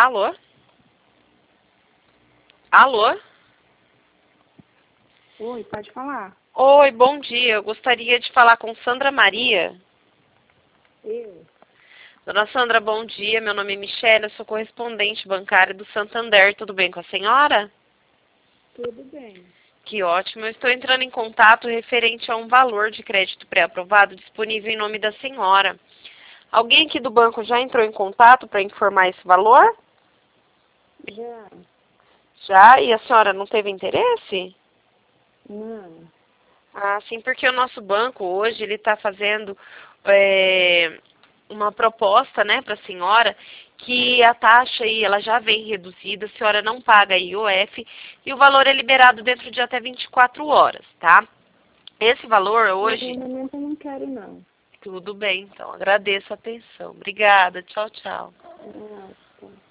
Alô? Alô? Oi, pode falar. Oi, bom dia. Eu gostaria de falar com Sandra Maria. Eu? Dona Sandra, bom dia. Meu nome é Michele, eu sou correspondente bancária do Santander. Tudo bem com a senhora? Tudo bem. Que ótimo. Eu estou entrando em contato referente a um valor de crédito pré-aprovado disponível em nome da senhora. Alguém aqui do banco já entrou em contato para informar esse valor? Já? Já? E a senhora não teve interesse? Não. Ah, sim, porque o nosso banco hoje ele está fazendo uma proposta, né, para a senhora que a taxa aí ela já vem reduzida, a senhora não paga IOF e o valor é liberado dentro de até 24 horas, tá? Esse valor hoje, No momento eu não quero, não. tudo bem, então agradeço a atenção. Obrigada, tchau, tchau. Ah, tá.